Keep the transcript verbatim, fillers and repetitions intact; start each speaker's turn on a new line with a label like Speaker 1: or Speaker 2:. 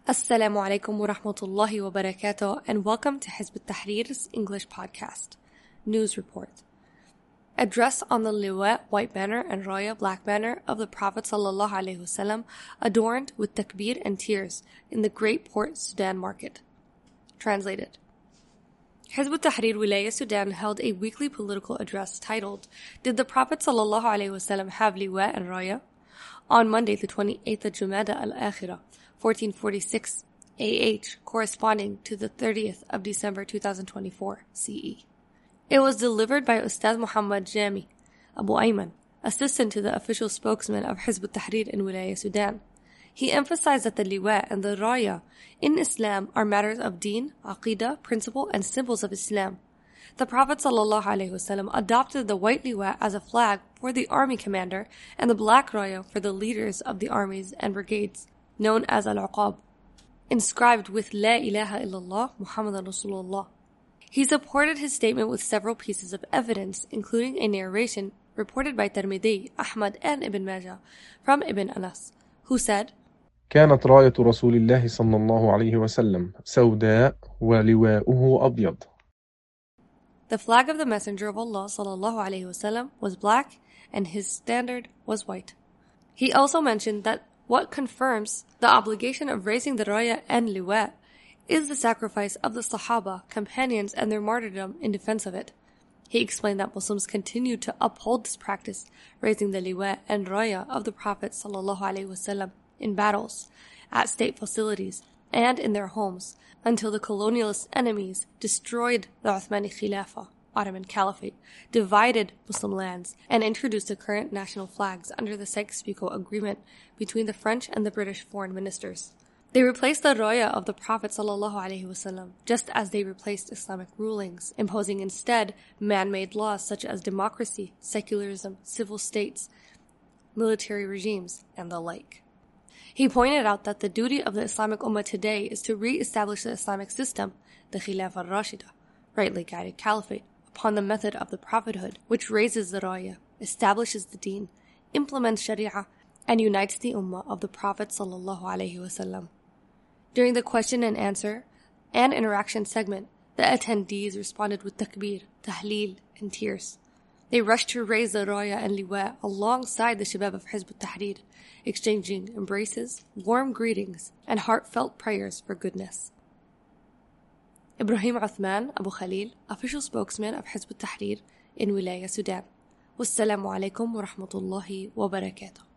Speaker 1: Assalamu alaikum wa rahmatullahi wa barakatuh, and welcome to Hizb ut-Tahrir's English podcast. News Report. Address on the Liwa white banner and Raya black banner of the Prophet sallallahu alaihi wasallam adorned with takbir and tears in the Great Port Sudan market. Translated. Hizb ut-Tahrir Wilaya Sudan held a weekly political address titled, Did the Prophet sallallahu alaihi wasallam have Liwa and Raya? On Monday, the twenty-eighth of Jumada al-Akhirah, fourteen forty-six A H, corresponding to the thirtieth of December two thousand twenty-four C E. It was delivered by Ustaz Muhammad Jami Abu Ayman, assistant to the official spokesman of Hizb ut-Tahrir in Wilaya Sudan. He emphasized that the liwa and the raya in Islam are matters of deen, aqidah, principle, and symbols of Islam. The Prophet ﷺ adopted the white liwa as a flag for the army commander and the black raya for the leaders of the armies and brigades, known as al-uqab, inscribed with La ilaha illallah Muhammadan Rasulullah. He supported his statement with several pieces of evidence, including a narration reported by Tirmidhi, Ahmad, and Ibn Majah from Ibn Anas, who said,
Speaker 2: كانت راية رسول الله صلى الله عليه وسلم سوداء ولواؤه أبيض.
Speaker 1: The flag of the Messenger of Allah sallallahu alaihi wasallam was black and his standard was white. He also mentioned that what confirms the obligation of raising the raya and liwa is the sacrifice of the Sahaba, companions, and their martyrdom in defense of it. He explained that Muslims continue to uphold this practice, raising the liwa and raya of the Prophet sallallahu alaihi wasallam in battles, at state facilities, and in their homes, until the colonialist enemies destroyed the Uthmani Khilafah, Ottoman Caliphate, divided Muslim lands, and introduced the current national flags under the Sykes-Picot Agreement between the French and the British foreign ministers. They replaced the raya of the Prophet ﷺ, just as they replaced Islamic rulings, imposing instead man-made laws such as democracy, secularism, civil states, military regimes, and the like. He pointed out that the duty of the Islamic Ummah today is to re-establish the Islamic system, the Khilafah al-Rashida, rightly guided caliphate, upon the method of the prophethood, which raises the raya, establishes the deen, implements sharia, and unites the Ummah of the Prophet sallallahu alaihi wasallam. During the question and answer and interaction segment, the attendees responded with takbir, tahleel, and tears. They rushed to raise the raya and liwa alongside the shabab of Hizb ut-Tahrir, exchanging embraces, warm greetings, and heartfelt prayers for goodness. Ibrahim Uthman Abu Khalil, official spokesman of Hizb ut-Tahrir in Wilaya Sudan. Wassalamu alaikum wa rahmatullahi wa barakatuh.